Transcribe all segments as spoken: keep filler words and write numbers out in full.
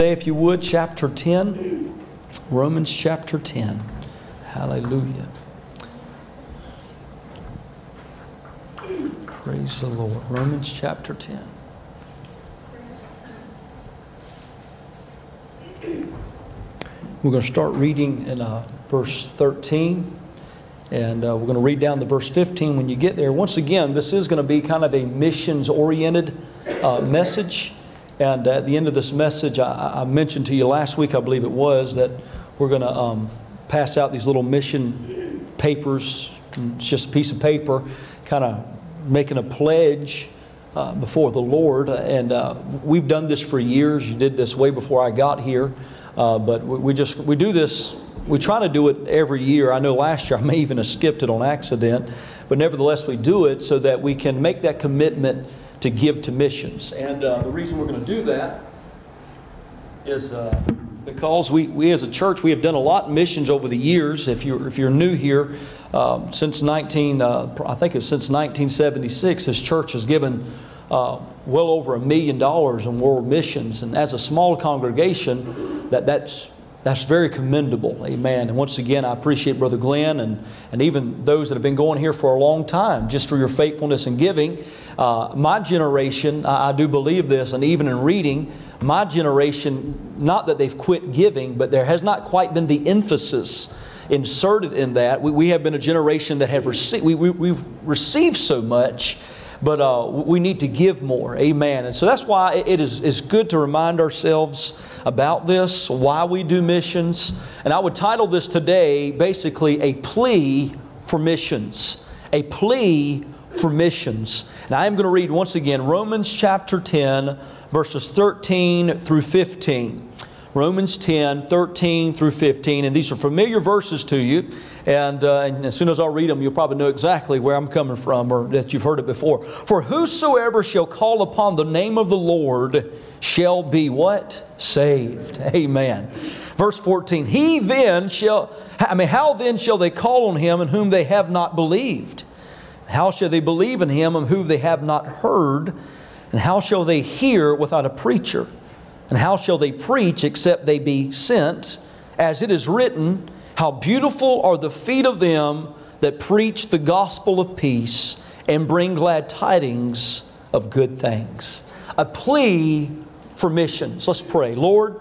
If you would, chapter ten, Romans chapter ten. Hallelujah. Praise the Lord. Romans chapter ten. We're going to start reading in uh, verse thirteen. And uh, we're going to read down to verse fifteen when you get there. Once again, this is going to be kind of a missions-oriented uh, message. And at the end of this message, I, I mentioned to you last week, I believe it was, that we're going to um, pass out these little mission papers. It's just a piece of paper, kind of making a pledge uh, before the Lord. And uh, we've done this for years. You did this way before I got here. Uh, but we, we just, we do this, we try to do it every year. I know last year I may even have skipped it on accident. But nevertheless, we do it so that we can make that commitment to give to missions. And uh, the reason we're going to do that is uh, because we, we as a church, we have done a lot in missions over the years. If you're, if you're new here, um, since nineteen, uh, I think it's since nineteen seventy-six, this church has given uh, well over a million dollars in world missions. And as a small congregation, that that's That's very commendable. Amen. And once again, I appreciate Brother Glenn and, and even those that have been going here for a long time, just for your faithfulness in giving. Uh, my generation, I, I do believe this, and even in reading, my generation, not that they've quit giving, but there has not quite been the emphasis inserted in that. We, we have been a generation that have received, we, we, we've received so much, but uh, we need to give more. Amen. And so that's why it is, is good to remind ourselves about this, why we do missions. And I would title this today basically a plea for missions. A plea for missions. And I am going to read once again Romans chapter ten, verses thirteen through fifteen. Romans ten, thirteen through fifteen. And these are familiar verses to you. And, uh, and as soon as I read them, you'll probably know exactly where I'm coming from, or that you've heard it before. For whosoever shall call upon the name of the Lord shall be what? Saved. Amen. Verse fourteen. He then shall, I mean, how then shall they call on Him in whom they have not believed? How shall they believe in Him in whom they have not heard? And how shall they hear without a preacher? And how shall they preach except they be sent? As it is written, how beautiful are the feet of them that preach the gospel of peace and bring glad tidings of good things. A plea for missions. Let's pray. Lord,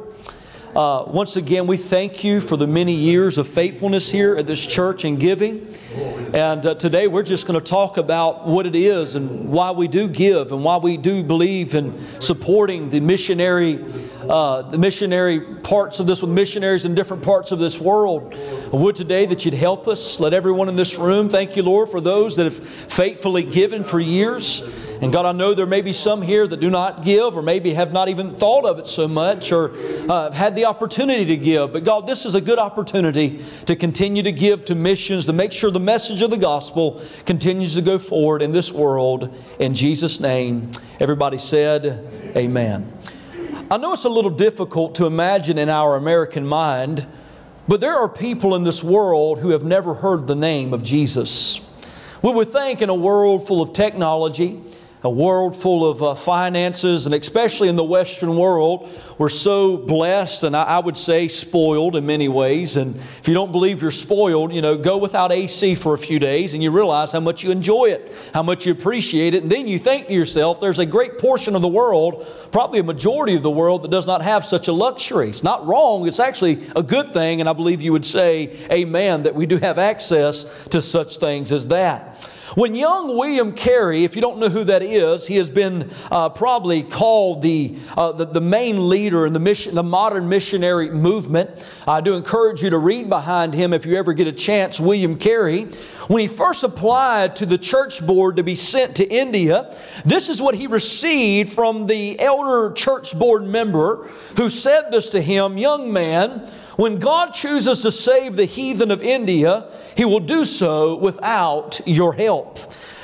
uh, once again, we thank You for the many years of faithfulness here at this church and giving. And uh, today we're just going to talk about what it is and why we do give and why we do believe in supporting the missionary uh, the missionary parts of this with missionaries in different parts of this world. I would today that You'd help us. Let everyone in this room, thank You, Lord, for those that have faithfully given for years. And God, I know there may be some here that do not give, or maybe have not even thought of it so much, or uh, have had the opportunity to give. But God, this is a good opportunity to continue to give to missions, to make sure the message of the gospel continues to go forward in this world. In Jesus' name, everybody said, Amen. I know it's a little difficult to imagine in our American mind, but there are people in this world who have never heard the name of Jesus. We would think in a world full of technology, a world full of uh, finances, and especially in the Western world, we're so blessed and I, I would say spoiled in many ways. And if you don't believe you're spoiled, you know, go without A C for a few days and you realize how much you enjoy it, how much you appreciate it. And then you think to yourself, there's a great portion of the world, probably a majority of the world, that does not have such a luxury. It's not wrong. It's actually a good thing. And I believe you would say, amen, that we do have access to such things as that. When young William Carey, if you don't know who that is, he has been uh, probably called the, uh, the the main leader in the mission, the modern missionary movement. I do encourage you to read behind him if you ever get a chance. William Carey, when he first applied to the church board to be sent to India, this is what he received from the elder church board member who said this to him: "Young man, when God chooses to save the heathen of India, He will do so without your help.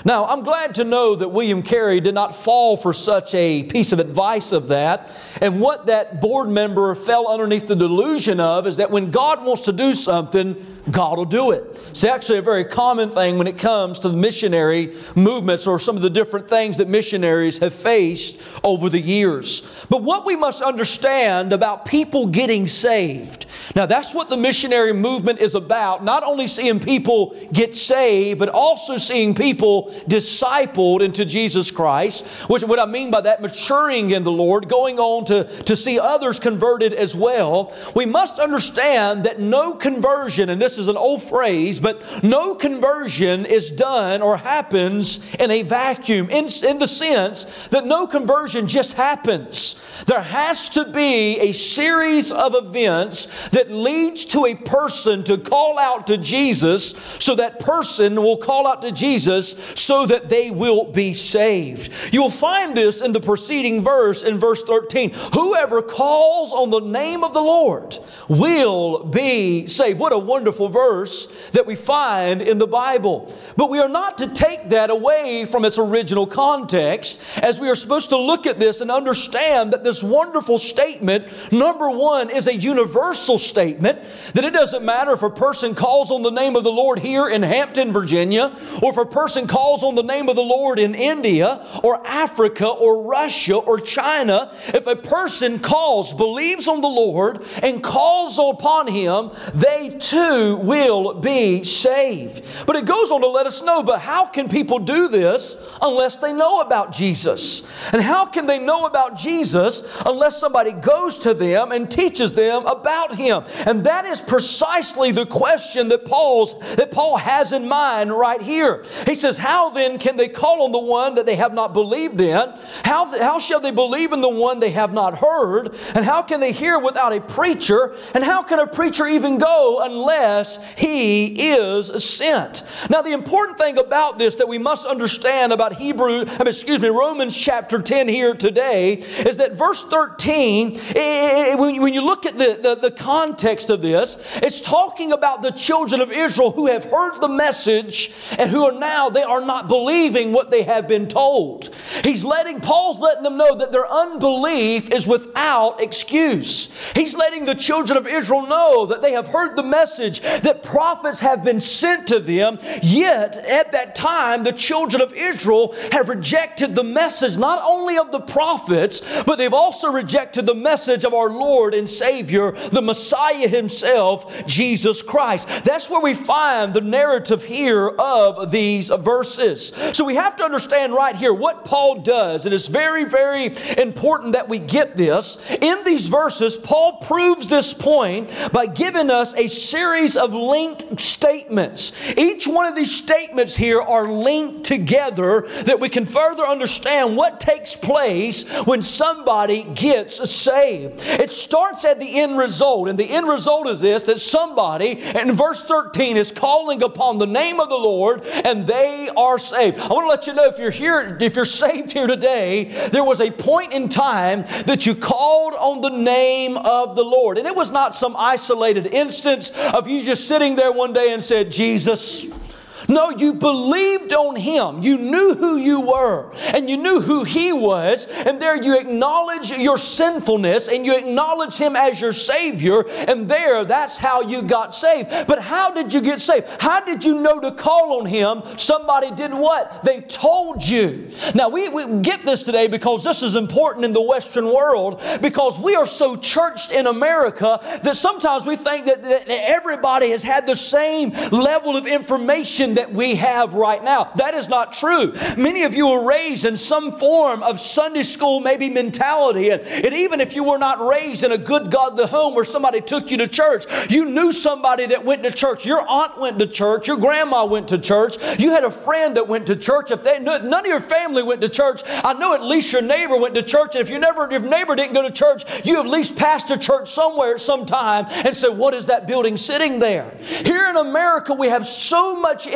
Now, I'm glad to know that William Carey did not fall for such a piece of advice of that. And what that board member fell underneath the delusion of is that when God wants to do something, God will do it. It's actually a very common thing when it comes to the missionary movements or some of the different things that missionaries have faced over the years. But what we must understand about people getting saved. Now, that's what the missionary movement is about. Not only seeing people get saved, but also seeing people discipled into Jesus Christ. Which, what I mean by that, maturing in the Lord, going on to, to see others converted as well. We must understand that no conversion, and this is an old phrase, but no conversion is done or happens in a vacuum, in, in the sense that no conversion just happens. There has to be a series of events that leads to a person to call out to Jesus, so that person will call out to Jesus so that they will be saved. You'll find this in the preceding verse, in verse thirteen. Whoever calls on the name of the Lord will be saved. What a wonderful verse that we find in the Bible. But we are not to take that away from its original context, as we are supposed to look at this and understand that this wonderful statement, number one, is a universal statement, that it doesn't matter if a person calls on the name of the Lord here in Hampton, Virginia, or if a person calls on the name of the Lord in India or Africa or Russia or China. If a person calls, believes on the Lord and calls upon Him, they too will be saved. But it goes on to let us know, but how can people do this unless they know about Jesus? And how can they know about Jesus unless somebody goes to them and teaches them about Him? And that is precisely the question that Paul's that Paul has in mind right here. He says, how then can they call on the one that they have not believed in? How, how shall they believe in the one they have not heard? And how can they hear without a preacher? And how can a preacher even go unless he is sent? Now, the important thing about this that we must understand about Hebrew, I mean, excuse me, Romans chapter ten here today, is that verse thirteen, when you look at the, the, the context of this, it's talking about the children of Israel who have heard the message and who are now, they are not believing what they have been told. He's letting, Paul's letting them know that their unbelief is without excuse. He's letting the children of Israel know that they have heard the message, that prophets have been sent to them, yet at that time the children of Israel have rejected the message not only of the prophets, but they've also rejected the message of our Lord and Savior, the Messiah Himself, Jesus Christ. That's where we find the narrative here of these verses. So we have to understand right here what Paul does, and it's very, very important that we get this. In these verses, Paul proves this point by giving us a series of linked statements. Each one of these statements here are linked together that we can further understand what takes place when somebody gets saved. It starts at the end result, and the end result is this, that somebody, in verse thirteen, is calling upon the name of the Lord and they are saved. I want to let you know, if you're here, if you're saved here today, there was a point in time that you called on the name of the Lord. And it was not some isolated instance of you just sitting there one day and said, Jesus. No, you believed on Him. You knew who you were and you knew who He was. And there you acknowledge your sinfulness and you acknowledge Him as your Savior. And there, that's how you got saved. But how did you get saved? How did you know to call on Him? Somebody did what? They told you. Now, we, we get this today because this is important in the Western world, because we are so churched in America that sometimes we think that, that everybody has had the same level of information that we have right now. That is not true. Many of you were raised in some form of Sunday school maybe mentality, and, and even if you were not raised in a good godly home where somebody took you to church, you knew somebody that went to church. Your aunt went to church. Your grandma went to church. You had a friend that went to church. If they, none of your family went to church, I know at least your neighbor went to church. And if you never, if neighbor didn't go to church, you at least passed a church somewhere at some time and said, what is that building sitting there? Here in America, we have so much information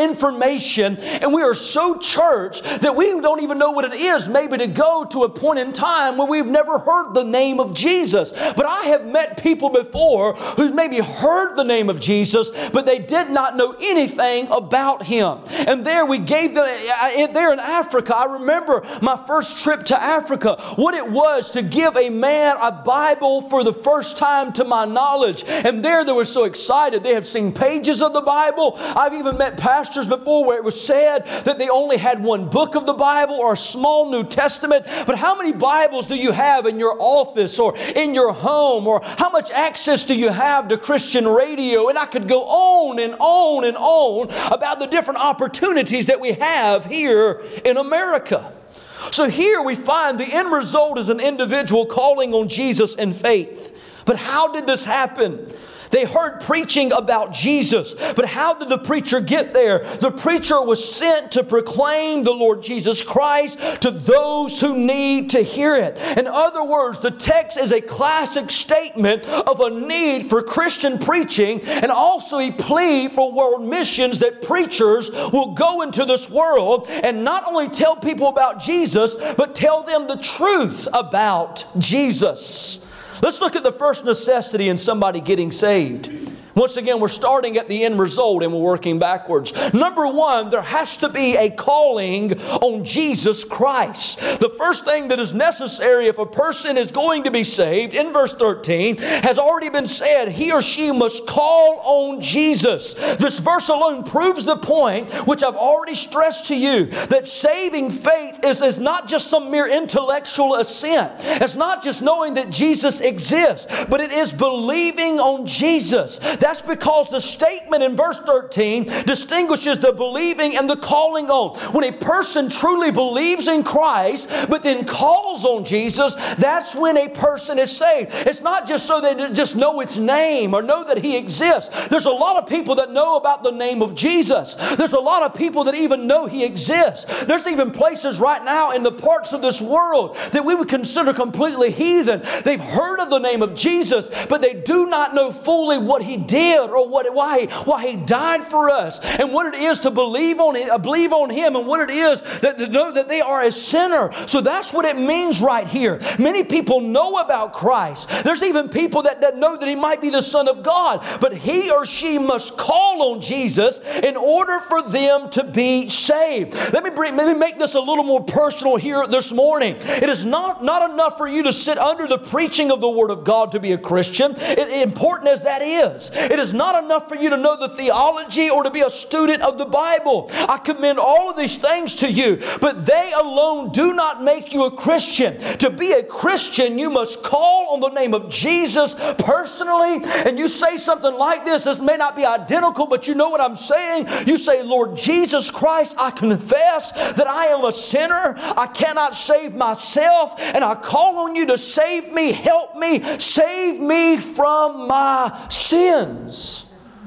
information, and we are so church that we don't even know what it is maybe to go to a point in time where we've never heard the name of Jesus. But I have met people before who maybe heard the name of Jesus, but they did not know anything about Him. And there we gave them, there in Africa, I remember my first trip to Africa, what it was to give a man a Bible for the first time to my knowledge. And there they were so excited. They have seen pages of the Bible. I've even met pastors before where it was said that they only had one book of the Bible or a small New Testament. But how many Bibles do you have in your office or in your home? Or how much access do you have to Christian radio? And I could go on and on and on about the different opportunities that we have here in America. So here we find the end result is an individual calling on Jesus in faith. But how did this happen? They heard preaching about Jesus, but how did the preacher get there? The preacher was sent to proclaim the Lord Jesus Christ to those who need to hear it. In other words, the text is a classic statement of a need for Christian preaching and also a plea for world missions, that preachers will go into this world and not only tell people about Jesus, but tell them the truth about Jesus. Let's look at the first necessity in somebody getting saved. Once again, we're starting at the end result and we're working backwards. Number one, there has to be a calling on Jesus Christ. The first thing that is necessary if a person is going to be saved, in verse thirteen, has already been said, he or she must call on Jesus. This verse alone proves the point, which I've already stressed to you, that saving faith is, is not just some mere intellectual assent. It's not just knowing that Jesus exists, but it is believing on Jesus. That's because the statement in verse thirteen distinguishes the believing and the calling on. When a person truly believes in Christ, but then calls on Jesus, that's when a person is saved. It's not just so they just know its name or know that He exists. There's a lot of people that know about the name of Jesus. There's a lot of people that even know He exists. There's even places right now in the parts of this world that we would consider completely heathen. They've heard of the name of Jesus, but they do not know fully what He did or what, why, why He died for us and what it is to believe on Him, believe on Him and what it is that to know that they are a sinner. So that's what it means right here. Many people know about Christ. There's even people that, that know that He might be the Son of God, but he or she must call on Jesus in order for them to be saved. Let me bring, let me make this a little more personal here this morning. It is not, not enough for you to sit under the preaching of the Word of God to be a Christian. It, important as that is, it is not enough for you to know the theology or to be a student of the Bible. I commend all of these things to you, but they alone do not make you a Christian. To be a Christian, you must call on the name of Jesus personally, and you say something like this. This may not be identical, but you know what I'm saying. You say, Lord Jesus Christ, I confess that I am a sinner. I cannot save myself, and I call on you to save me, help me, save me from my sins.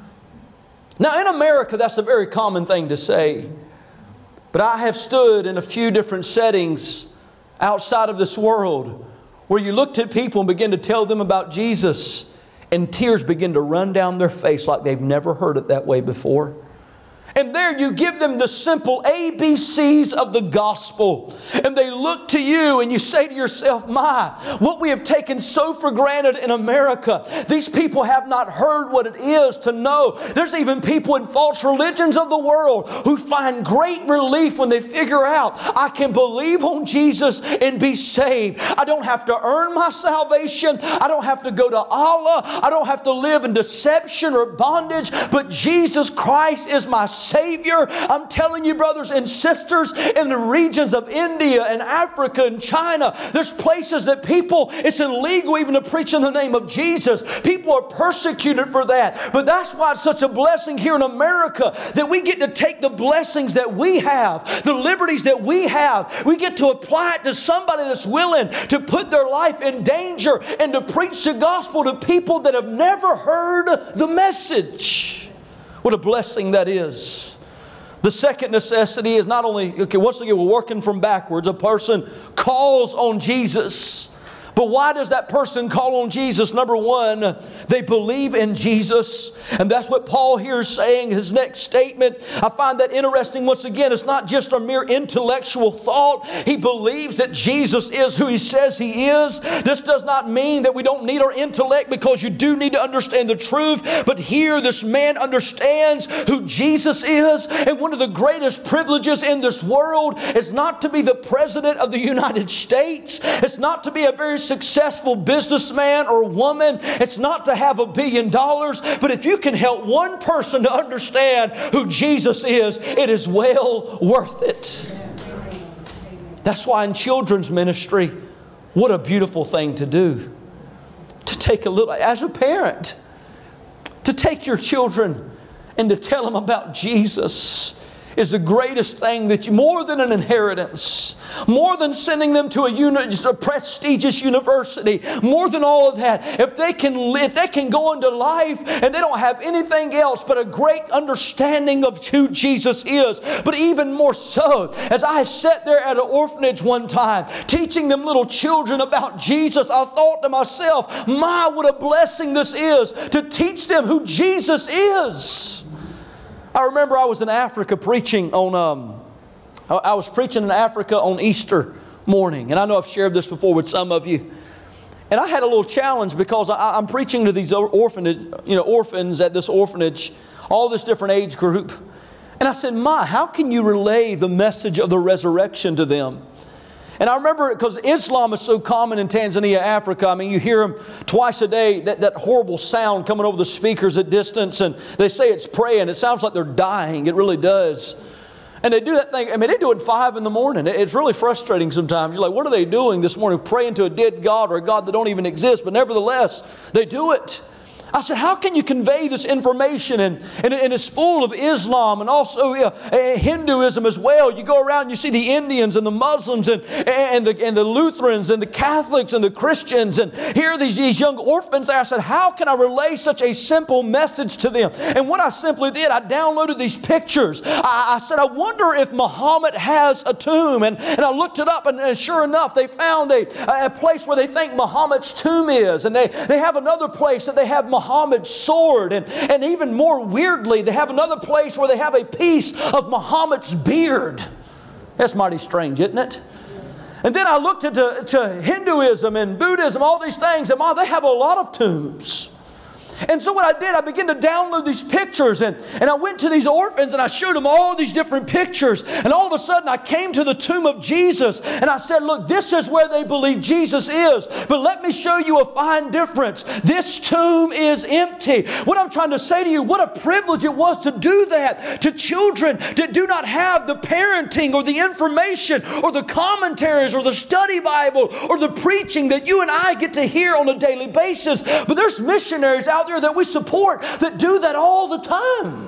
Now, in America, that's a very common thing to say. But I have stood in a few different settings outside of this world where you looked at people and began to tell them about Jesus, and tears begin to run down their face like they've never heard it that way before. And there you give them the simple A B Cs of the gospel. And they look to you and you say to yourself, my, what we have taken so for granted in America. These people have not heard what it is to know. There's even people in false religions of the world who find great relief when they figure out, I can believe on Jesus and be saved. I don't have to earn my salvation. I don't have to go to Allah. I don't have to live in deception or bondage. But Jesus Christ is my Savior. I'm telling you, brothers and sisters, in the regions of India and Africa and China, there's places that people, it's illegal even to preach in the name of Jesus. People are persecuted for that. But that's why it's such a blessing here in America that we get to take the blessings that we have, the liberties that we have, we get to apply it to somebody that's willing to put their life in danger and to preach the gospel to people that have never heard the message. What a blessing that is. The second necessity is not only, okay, once again, we're working from backwards. A person calls on Jesus, But why does that person call on Jesus? Number one, they believe in Jesus. And that's what Paul here is saying, his next statement. I find that interesting. Once again, it's not just a mere intellectual thought. He believes that Jesus is who He says He is. This does not mean that we don't need our intellect, because you do need to understand the truth. But here, this man understands who Jesus is. And one of the greatest privileges in this world is not to be the President of the United States. It's not to be a very successful businessman or woman. It's not to have a billion dollars. But if you can help one person to understand who Jesus is, it is well worth it. That's why in children's ministry, what a beautiful thing to do. To take a little, as a parent, to take your children and to tell them about Jesus is the greatest thing that you, more than an inheritance, more than sending them to a, uni, a prestigious university, more than all of that. If they can, if they can go into life and they don't have anything else but a great understanding of who Jesus is. But even more so, as I sat there at an orphanage one time, teaching them little children about Jesus, I thought to myself, my, what a blessing this is to teach them who Jesus is. I remember I was in Africa preaching on, um, I was preaching in Africa on Easter morning. And I know I've shared this before with some of you. And I had a little challenge, because I, I'm preaching to these orphanage, you know, orphans at this orphanage, all this different age group. And I said, my, how can you relay the message of the resurrection to them? And I remember, because Islam is so common in Tanzania, Africa. I mean, you hear them twice a day, that, that horrible sound coming over the speakers at distance. And they say it's praying. It sounds like they're dying. It really does. And they do that thing. I mean, they do it at five in the morning. It's really frustrating sometimes. You're like, what are they doing this morning? Praying to a dead God or a God that don't even exist. But nevertheless, they do it. I said, how can you convey this information? And, and, and it's full of Islam and also uh, Hinduism as well. You go around, you see the Indians and the Muslims and, and, the, and the Lutherans and the Catholics and the Christians. And here are these, these young orphans. I said, how can I relay such a simple message to them? And what I simply did, I downloaded these pictures. I, I said, I wonder if Muhammad has a tomb. And, and I looked it up, and, and sure enough, they found a, a place where they think Muhammad's tomb is. And they, they have another place that they have Muhammad Muhammad's sword, and, and even more weirdly, they have another place where they have a piece of Muhammad's beard. That's mighty strange, isn't it? And then I looked into to Hinduism and Buddhism, all these things, and wow, they have a lot of tombs. And so what I did, I began to download these pictures, and, and I went to these orphans and I showed them all these different pictures. And all of a sudden I came to the tomb of Jesus, and I said, look, this is where they believe Jesus is. But let me show you a fine difference. This tomb is empty. What I'm trying to say to you, what a privilege it was to do that to children that do not have the parenting or the information or the commentaries or the study Bible or the preaching that you and I get to hear on a daily basis. But there's missionaries out there that we support that do that all the time.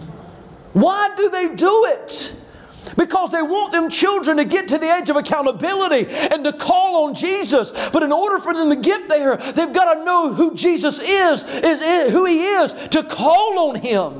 Why do they do it? Because they want them children to get to the age of accountability and to call on Jesus. But in order for them to get there, they've got to know who Jesus is, is, is who He is, to call on Him.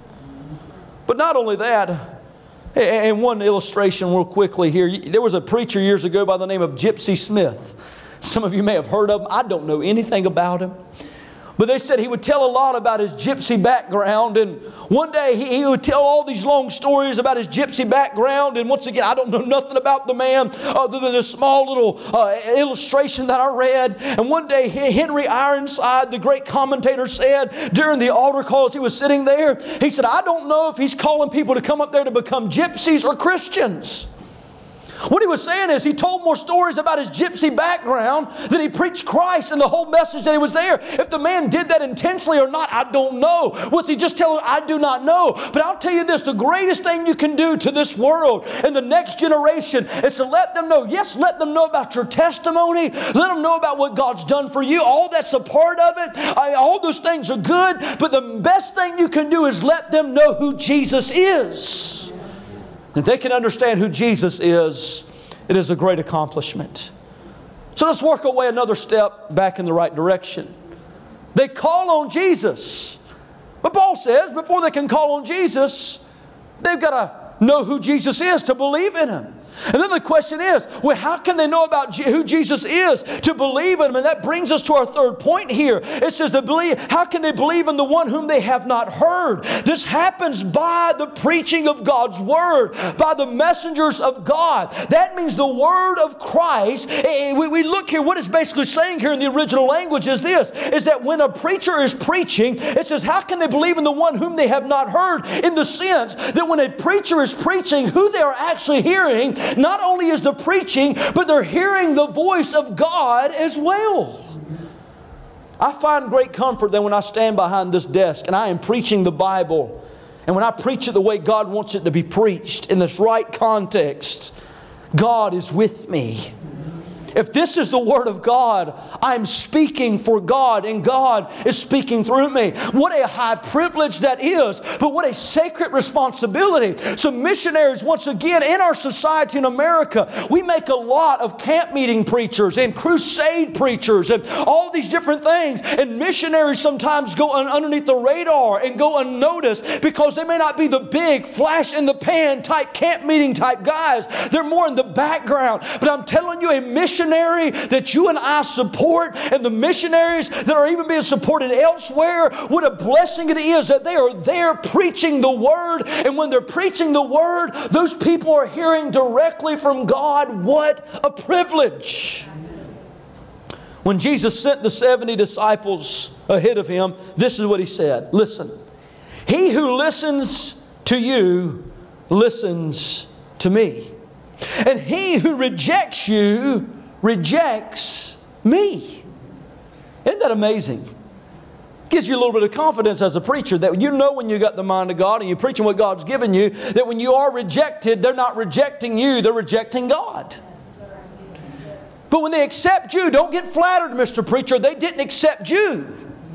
But not only that, and one illustration real quickly here. There was a preacher years ago by the name of Gypsy Smith. Some of you may have heard of him. I don't know anything about him. But they said he would tell a lot about his gypsy background. And one day he, he would tell all these long stories about his gypsy background. And once again, I don't know nothing about the man other than a small little uh, illustration that I read. And one day Henry Ironside, the great commentator, said during the altar call as he was sitting there, he said, I don't know if he's calling people to come up there to become gypsies or Christians. What he was saying is he told more stories about his gypsy background than he preached Christ and the whole message that he was there. If the man did that intentionally or not, I don't know. Was he just telling? I do not know. But I'll tell you this, the greatest thing you can do to this world and the next generation is to let them know, yes, let them know about your testimony. Let them know about what God's done for you. All that's a part of it. I, all those things are good. But the best thing you can do is let them know who Jesus is. If they can understand who Jesus is, it is a great accomplishment. So let's work our way another step back in the right direction. They call on Jesus. But Paul says before they can call on Jesus, they've got to know who Jesus is to believe in Him. And then the question is, well, how can they know about Je- who Jesus is to believe in Him? And that brings us to our third point here. It says to believe, how can they believe in the one whom they have not heard? This happens by the preaching of God's Word, by the messengers of God. That means the Word of Christ. We, we look here, what it's basically saying here in the original language is this, is that when a preacher is preaching, it says, how can they believe in the one whom they have not heard? In the sense that when a preacher is preaching, who they are actually hearing, not only is the preaching, but they're hearing the voice of God as well. I find great comfort that when I stand behind this desk and I am preaching the Bible, and when I preach it the way God wants it to be preached, in this right context, God is with me. If this is the Word of God, I'm speaking for God and God is speaking through me. What a high privilege that is, but what a sacred responsibility. So missionaries, once again, in our society in America, we make a lot of camp meeting preachers and crusade preachers and all these different things. And missionaries sometimes go un- underneath the radar and go unnoticed because they may not be the big flash in the pan type camp meeting type guys. They're more in the background. But I'm telling you, a missionary that you and I support, and the missionaries that are even being supported elsewhere, what a blessing it is that they are there preaching the Word. And when they're preaching the Word, those people are hearing directly from God. What a privilege. When Jesus sent the seventy disciples ahead of Him, this is what He said. Listen, he who listens to you listens to me. And he who rejects you rejects me. Isn't that amazing? Gives you a little bit of confidence as a preacher that you know when you got the mind of God and you're preaching what God's given you, that when you are rejected, they're not rejecting you, they're rejecting God. But when they accept you, don't get flattered, Mister Preacher. They didn't accept you.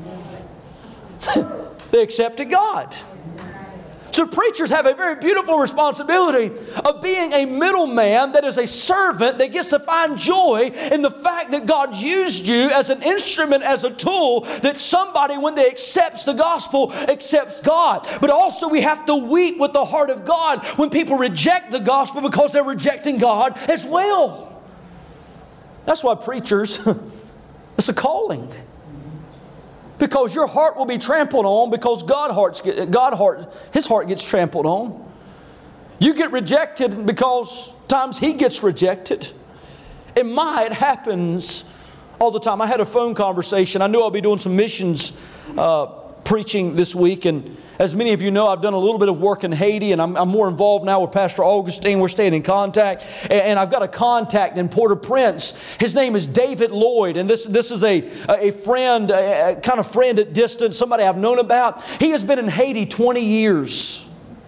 They accepted God. So preachers have a very beautiful responsibility of being a middleman that is a servant that gets to find joy in the fact that God used you as an instrument, as a tool, that somebody, when they accepts the gospel, accepts God. But also we have to weep with the heart of God when people reject the gospel because they're rejecting God as well. That's why preachers, it's a calling. Because your heart will be trampled on because God hearts get, God heart, His heart gets trampled on. You get rejected because times He gets rejected. And my, it happens all the time. I had a phone conversation. I knew I'll be doing some missions uh, preaching this week. And as many of you know, I've done a little bit of work in Haiti, and I'm, I'm more involved now with Pastor Augustine. We're staying in contact. And, and I've got a contact in Port-au-Prince. His name is David Lloyd. And this, this is a, a friend, a, a kind of friend at distance, somebody I've known about. He has been in Haiti twenty years.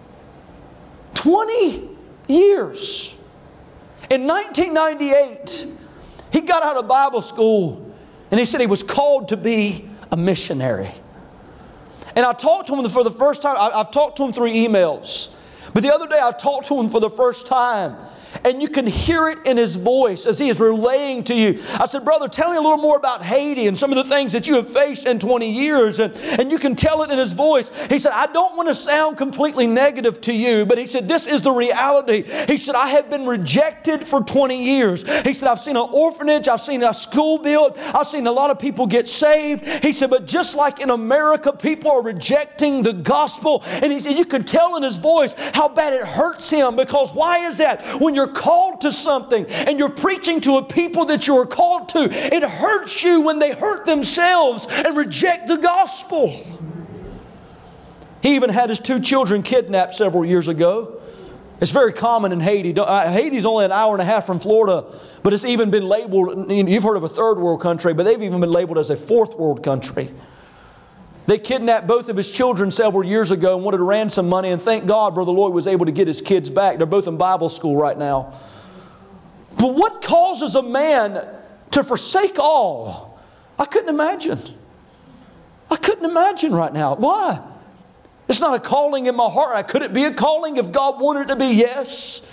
twenty years. In nineteen ninety-eight, he got out of Bible school, and he said he was called to be a missionary. And I talked to him for the first time. I've talked to him through emails. But the other day I talked to him for the first time. And you can hear it in his voice as he is relaying to you. I said, brother, tell me a little more about Haiti and some of the things that you have faced in twenty years. And, and you can tell it in his voice. He said, I don't want to sound completely negative to you, but he said, this is the reality. He said, I have been rejected for twenty years. He said, I've seen an orphanage. I've seen a school built. I've seen a lot of people get saved. He said, but just like in America, people are rejecting the gospel. And he said, you can tell in his voice how bad it hurts him, because why is that? When you're called to something and you're preaching to a people that you are called to, it hurts you when they hurt themselves and reject the gospel. He even had his two children kidnapped several years ago. It's very common in Haiti. Haiti's only an hour and a half from Florida, but it's even been labeled, you've heard of a third world country, but they've even been labeled as a fourth world country. They kidnapped both of his children several years ago and wanted ransom money, and thank God Brother Lloyd was able to get his kids back. They're both in Bible school right now. But what causes a man to forsake all? I couldn't imagine. I couldn't imagine right now. Why? It's not a calling in my heart. Could it be a calling if God wanted it to be? Yes.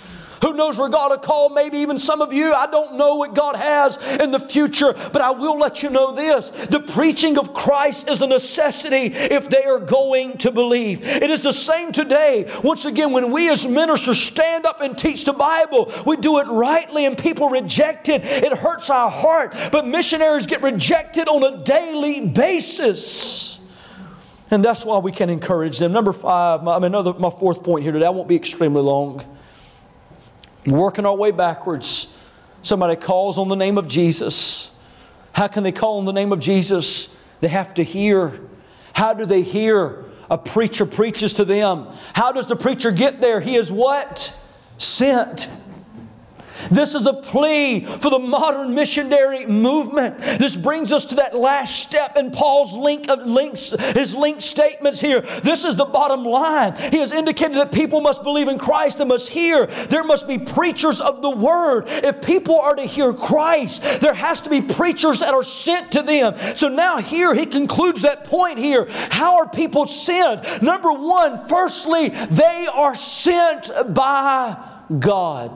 Who knows where God will call maybe even some of you. I don't know what God has in the future, but I will let you know this. The preaching of Christ is a necessity if they are going to believe. It is the same today. Once again, when we as ministers stand up and teach the Bible, we do it rightly and people reject it. It hurts our heart. But missionaries get rejected on a daily basis. And that's why we can encourage them. Number five, my, I mean, another, my fourth point here today, I won't be extremely long. Working our way backwards. Somebody calls on the name of Jesus. How can they call on the name of Jesus? They have to hear. How do they hear? A preacher preaches to them. How does the preacher get there? He is what? Sent. This is a plea for the modern missionary movement. This brings us to that last step in Paul's link of links, his link statements here. This is the bottom line. He has indicated that people must believe in Christ and must hear. There must be preachers of the Word. If people are to hear Christ, there has to be preachers that are sent to them. So now here he concludes that point here. How are people sent? Number one, firstly, they are sent by God.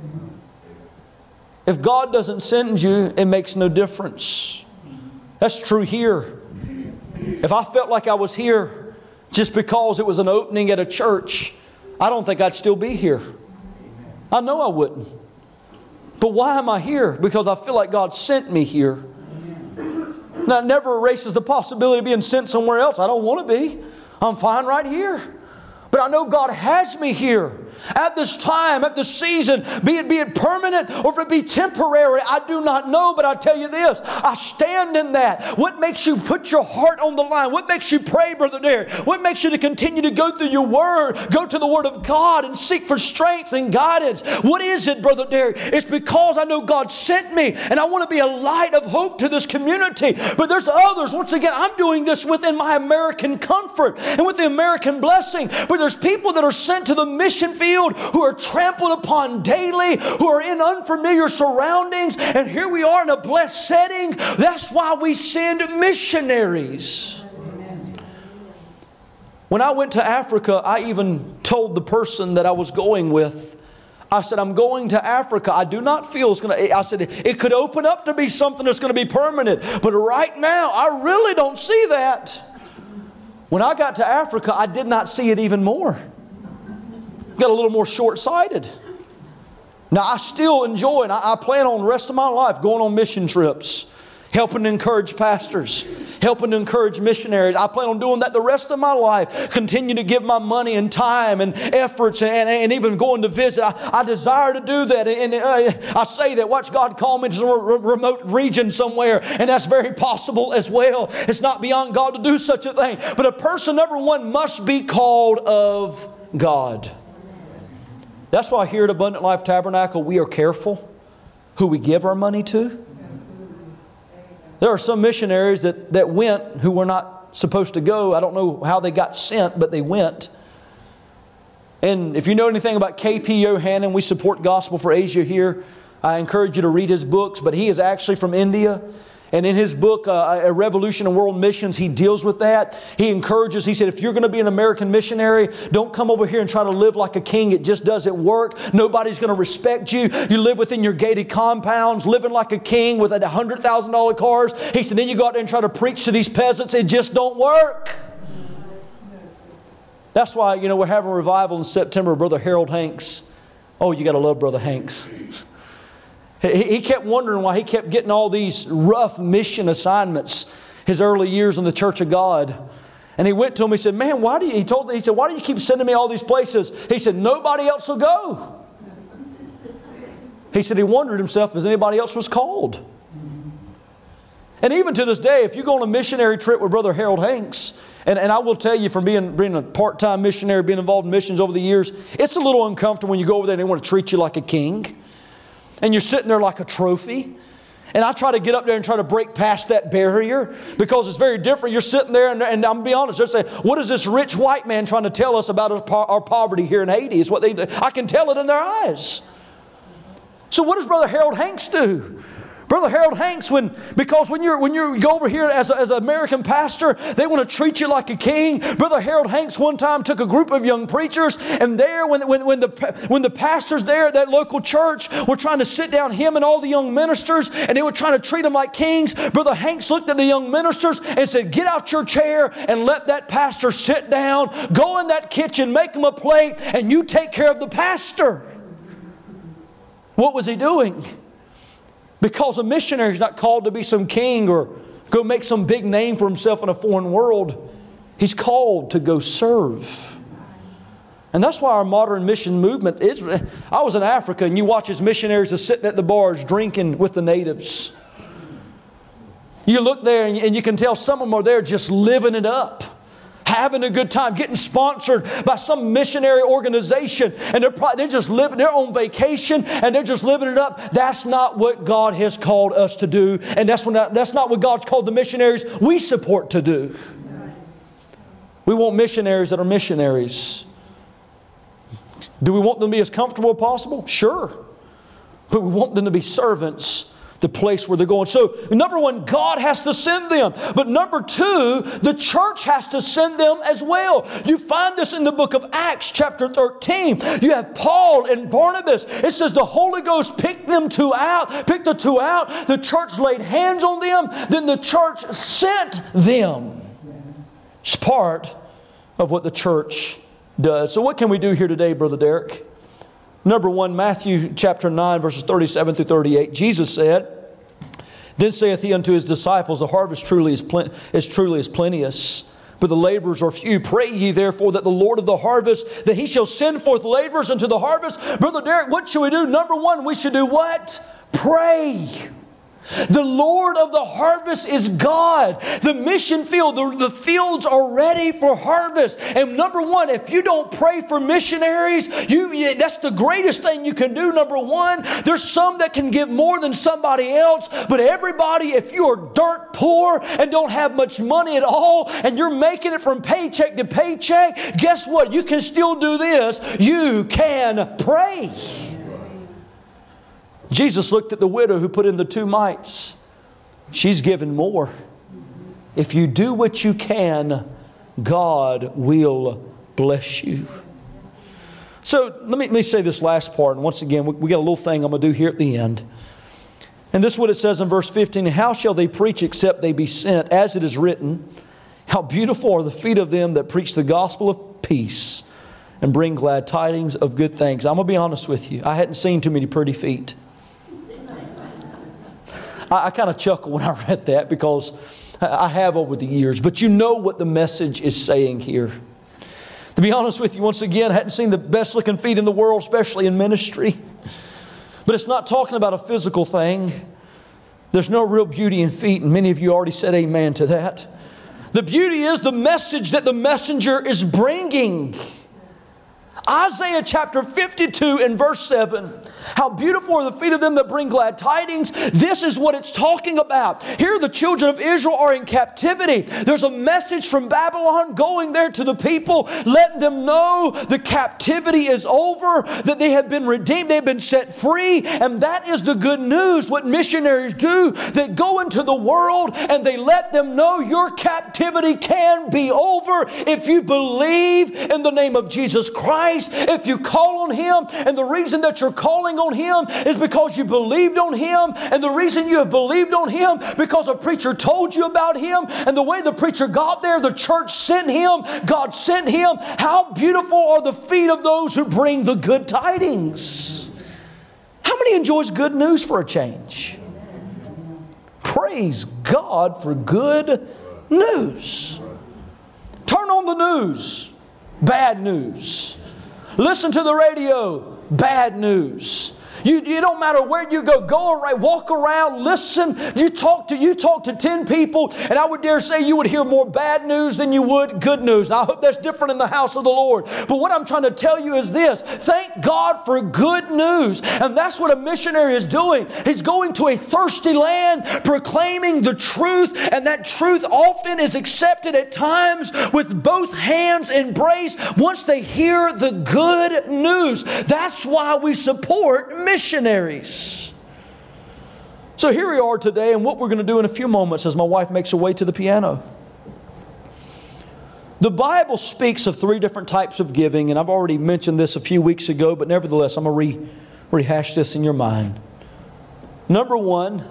If God doesn't send you, it makes no difference. That's true here. If I felt like I was here just because it was an opening at a church, I don't think I'd still be here. I know I wouldn't. But why am I here? Because I feel like God sent me here. Now, it never erases the possibility of being sent somewhere else. I don't want to be. I'm fine right here. But I know God has me here. At this time, at this season, be it be it permanent or if it be temporary, I do not know, but I tell you this, I stand in that. What makes you put your heart on the line? What makes you pray, Brother Derek? What makes you to continue to go through your Word, go to the Word of God and seek for strength and guidance? What is it, Brother Derek? It's because I know God sent me and I want to be a light of hope to this community. But there's others, once again, I'm doing this within my American comfort and with the American blessing. But there's people that are sent to the mission field who are trampled upon daily, who are in unfamiliar surroundings, and here we are in a blessed setting. That's why we send missionaries. When I went to Africa, I even told the person that I was going with, I said, I'm going to Africa. I do not feel it's going to, I said, it could open up to be something that's going to be permanent, but right now, I really don't see that. When I got to Africa, I did not see it even more. Got a little more short-sighted. Now, I still enjoy, and I, I plan on the rest of my life going on mission trips, helping to encourage pastors, helping to encourage missionaries. I plan on doing that the rest of my life. Continue to give my money and time and efforts and, and, and even going to visit. I, I desire to do that. And, and uh, I say that, watch God call me to some re- remote region somewhere. And that's very possible as well. It's not beyond God to do such a thing. But a person, number one, must be called of God. That's why here at Abundant Life Tabernacle, we are careful who we give our money to. There are some missionaries that, that went who were not supposed to go. I don't know how they got sent, but they went. And if you know anything about K P Yohannan, we support Gospel for Asia here. I encourage you to read his books, but he is actually from India. And in his book, uh, A Revolution in World Missions, he deals with that. He encourages, he said, if you're going to be an American missionary, don't come over here and try to live like a king. It just doesn't work. Nobody's going to respect you. You live within your gated compounds, living like a king with one hundred thousand dollars cars. He said, then you go out there and try to preach to these peasants. It just don't work. That's why, you know, we're having a revival in September. Brother Harold Hanks. Oh, you got to love Brother Hanks. He kept wondering why he kept getting all these rough mission assignments his early years in the Church of God. And he went to him, he said, man, why do you, he told, he said, why do you keep sending me all these places? He said, nobody else will go. He said he wondered himself if anybody else was called. And even to this day, if you go on a missionary trip with Brother Harold Hanks, and, and I will tell you from being, being a part-time missionary, being involved in missions over the years, it's a little uncomfortable when you go over there and they want to treat you like a king. And you're sitting there like a trophy. And I try to get up there and try to break past that barrier because it's very different. You're sitting there and, and I'm going to be honest, they're saying, what is this rich white man trying to tell us about our, po- our poverty here in Haiti? Is what they do. I can tell it in their eyes. So what does Brother Harold Hanks do? Brother Harold Hanks, when because when you're when you go over here as a, as an American pastor, they want to treat you like a king. Brother Harold Hanks one time took a group of young preachers, and there when when when the when the pastors there at that local church were trying to sit down, him and all the young ministers, and they were trying to treat them like kings. Brother Hanks looked at the young ministers and said, "Get out your chair and let that pastor sit down. Go in that kitchen, make him a plate, and you take care of the pastor." What was he doing? Because a missionary is not called to be some king or go make some big name for himself in a foreign world. He's called to go serve. And that's why our modern mission movement is. I was in Africa, and you watch as missionaries are sitting at the bars drinking with the natives. You look there and you can tell some of them are there just living it up, having a good time, getting sponsored by some missionary organization, and they're, probably, they're just living, they're on vacation, and they're just living it up. That's not what God has called us to do, and that's, when, that's not what God's called the missionaries we support to do. We want missionaries that are missionaries. Do we want them to be as comfortable as possible? Sure. But we want them to be servants, the place where they're going. So, number one, God has to send them. But number two, the church has to send them as well. You find this in the book of Acts chapter thirteen. You have Paul and Barnabas. It says the Holy Ghost picked them two out, picked the two out. The church laid hands on them. Then the church sent them. It's part of what the church does. So what can we do here today, Brother Derek? Number one, Matthew chapter nine, verses thirty-seven through thirty-eight. Jesus said, "Then saith he unto his disciples, The harvest truly is, plen- is truly is plenteous, but the laborers are few. Pray ye therefore that the Lord of the harvest, that he shall send forth laborers into the harvest." Brother Derek, what should we do? Number one, we should do what? Pray. The Lord of the harvest is God. The mission field, the, the fields are ready for harvest. And number one, if you don't pray for missionaries, you that's the greatest thing you can do, number one. There's some that can give more than somebody else, but everybody, if you are dirt poor and don't have much money at all, and you're making it from paycheck to paycheck, guess what? You can still do this. You can pray. Jesus looked at the widow who put in the two mites. She's given more. If you do what you can, God will bless you. So let me, let me say this last part. And once again, we, we got a little thing I'm going to do here at the end. And this is what it says in verse fifteen. "How shall they preach except they be sent? As it is written, how beautiful are the feet of them that preach the gospel of peace and bring glad tidings of good things." I'm going to be honest with you. I hadn't seen too many pretty feet. I, I kind of chuckle when I read that because I have over the years. But you know what the message is saying here. To be honest with you, once again, I hadn't seen the best looking feet in the world, especially in ministry. But it's not talking about a physical thing. There's no real beauty in feet, and many of you already said amen to that. The beauty is the message that the messenger is bringing. Isaiah chapter fifty-two and verse seven. "How beautiful are the feet of them that bring glad tidings." This is what it's talking about. Here the children of Israel are in captivity. There's a message from Babylon going there to the people, letting them know the captivity is over, that they have been redeemed, they've been set free. And that is the good news, what missionaries do. They go into the world and they let them know your captivity can be over if you believe in the name of Jesus Christ. If you call on Him, and the reason that you're calling on Him is because you believed on Him, and the reason you have believed on Him because a preacher told you about Him, and the way the preacher got there, the church sent him, God sent him. How beautiful are the feet of those who bring the good tidings. How many enjoys good news for a change? Praise God for good news. Turn on the news. Bad news. Listen to the radio. Bad news. You, you don't matter where you go. Go around, walk around, listen. You talk to you talk to ten people, and I would dare say you would hear more bad news than you would good news. Now, I hope that's different in the house of the Lord. But what I'm trying to tell you is this: thank God for good news, and that's what a missionary is doing. He's going to a thirsty land, proclaiming the truth, and that truth often is accepted at times with both hands embraced once they hear the good news. That's why we support missionaries. So here we are today, and what we're going to do in a few moments as my wife makes her way to the piano. The Bible speaks of three different types of giving, and I've already mentioned this a few weeks ago, but nevertheless, I'm going to re- rehash this in your mind. Number one,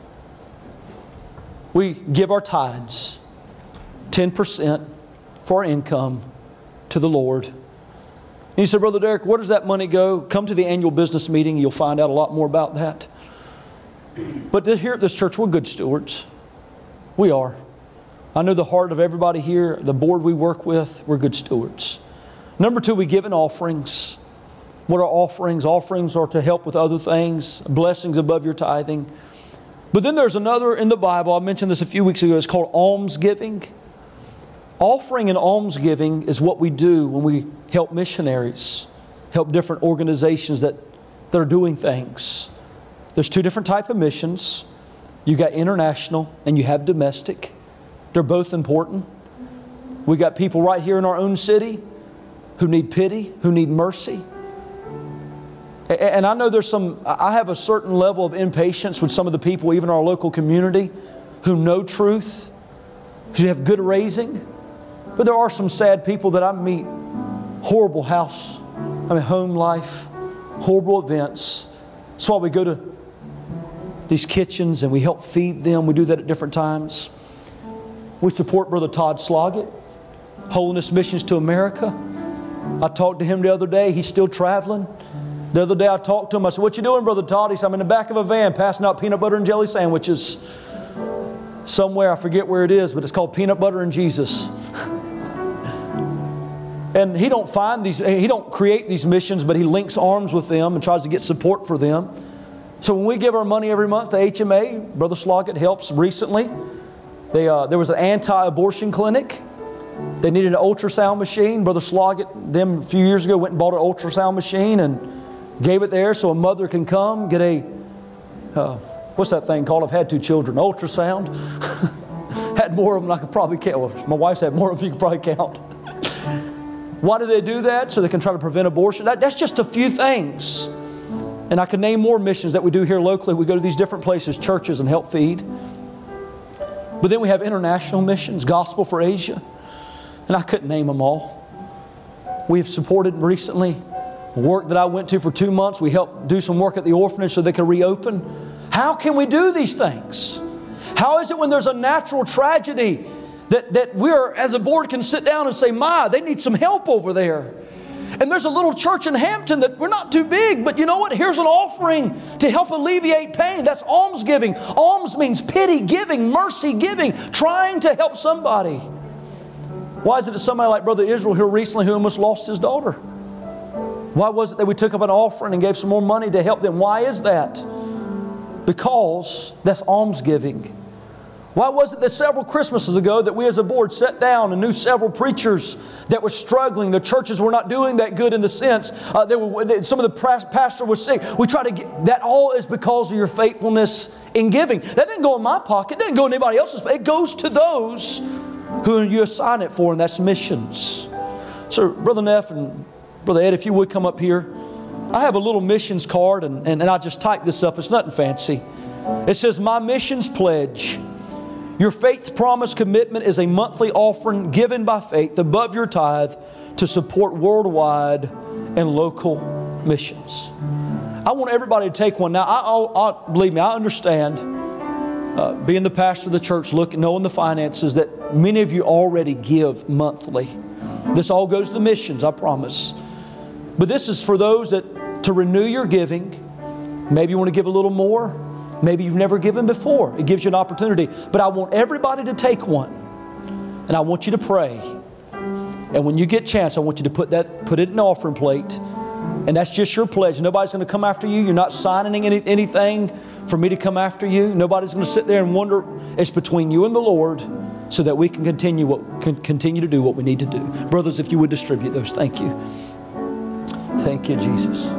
we give our tithes, ten percent for our income to the Lord. And you say, Brother Derek, where does that money go? Come to the annual business meeting. You'll find out a lot more about that. But here at this church, we're good stewards. We are. I know the heart of everybody here, the board we work with, we're good stewards. Number two, we give in offerings. What are offerings? Offerings are to help with other things, blessings above your tithing. But then there's another in the Bible, I mentioned this a few weeks ago, it's called almsgiving. Offering and almsgiving is what we do when we help missionaries, help different organizations that, that are doing things. There's two different types of missions. You got international and you have domestic. They're both important. We got people right here in our own city who need pity, who need mercy. And I know there's some, I have a certain level of impatience with some of the people, even in our local community, who know truth, who have good raising. But there are some sad people that I meet, horrible house, I mean home life, horrible events. That's why we go to these kitchens and we help feed them. We do that at different times. We support Brother Todd Sloggett, Holiness Missions to America. I talked to him the other day. He's still traveling. The other day I talked to him. I said, what you doing, Brother Todd? He said, I'm in the back of a van passing out peanut butter and jelly sandwiches. Somewhere, I forget where it is, but it's called Peanut Butter and Jesus. And he don't find these, he don't create these missions, but he links arms with them and tries to get support for them. So when we give our money every month to H M A, Brother Sloggett helps recently. They, uh, there was an anti-abortion clinic. They needed an ultrasound machine. Brother Sloggett, them a few years ago, went and bought an ultrasound machine and gave it there so a mother can come get a, uh, what's that thing called? I've had two children. Ultrasound. Had more of them than I could probably count. Well, my wife's had more of them you could probably count. Why do they do that? So they can try to prevent abortion. That, that's just a few things. And I could name more missions that we do here locally. We go to these different places, churches, and help feed. But then we have international missions, Gospel for Asia. And I couldn't name them all. We've supported recently work that I went to for two months. We helped do some work at the orphanage so they could reopen. How can we do these things? How is it when there's a natural tragedy that, that we're, as a board, can sit down and say, my, they need some help over there. And there's a little church in Hampton that we're not too big, but you know what? Here's an offering to help alleviate pain. That's almsgiving. Alms means pity giving, mercy giving, trying to help somebody. Why is it that somebody like Brother Israel here recently who almost lost his daughter? Why was it that we took up an offering and gave some more money to help them? Why is that? Because that's almsgiving. Why was it that several Christmases ago that we as a board sat down and knew several preachers that were struggling? The churches were not doing that good in the sense. Uh, they were, they, some of the pastor was sick. We try to get, that all is because of your faithfulness in giving. That didn't go in my pocket. It didn't go in anybody else's. It goes to those who you assign it for, and that's missions. So Brother Neff and Brother Ed, if you would come up here. I have a little missions card, and, and, and I just typed this up. It's nothing fancy. It says, my missions pledge. Your faith promise commitment is a monthly offering given by faith above your tithe to support worldwide and local missions. I want everybody to take one. Now, I, I, I believe me, I understand, uh, being the pastor of the church, looking, knowing the finances, that many of you already give monthly. This all goes to missions, I promise. But this is for those that, to renew your giving. Maybe you want to give a little more. Maybe you've never given before. It gives you an opportunity. But I want everybody to take one. And I want you to pray. And when you get a chance, I want you to put that, put it in an offering plate. And that's just your pledge. Nobody's going to come after you. You're not signing any, anything for me to come after you. Nobody's going to sit there and wonder. It's between you and the Lord, so that we can continue what can continue to do what we need to do. Brothers, if you would distribute those. Thank you. Thank you, Jesus.